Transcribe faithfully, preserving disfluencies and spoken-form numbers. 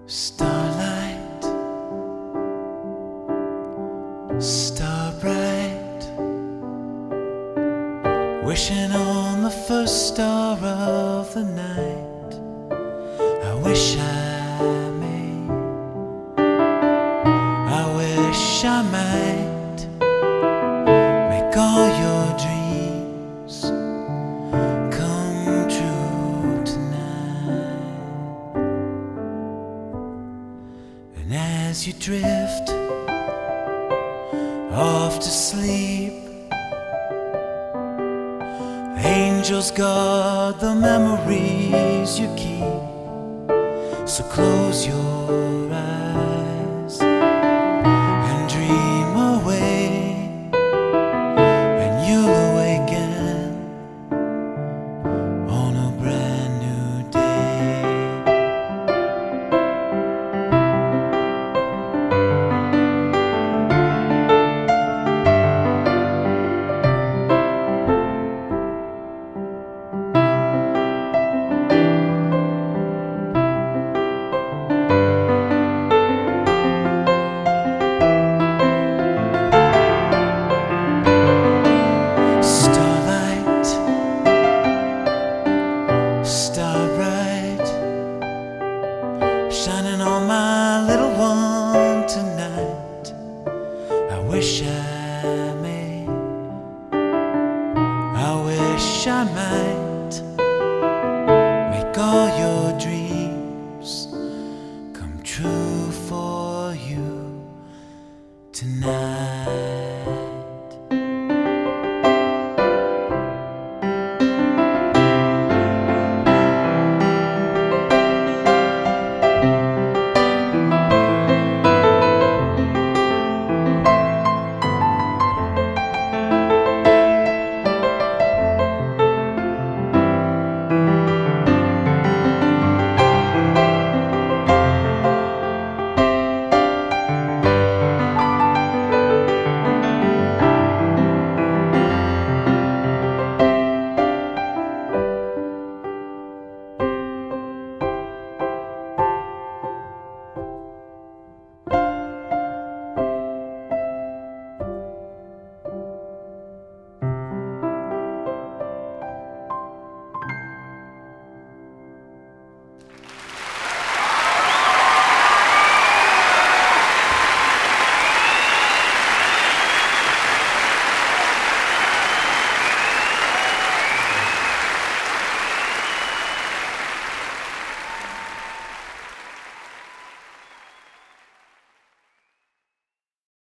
Starlight, star bright, wishing on the first star of the night. I wish I may, I wish I might make all your dreams come true tonight. And as you drift off to sleep, angels guard the memories you keep. So close your eyes and dream away, and you'll awaken on a brand new day. Shining on my little one tonight. I wish I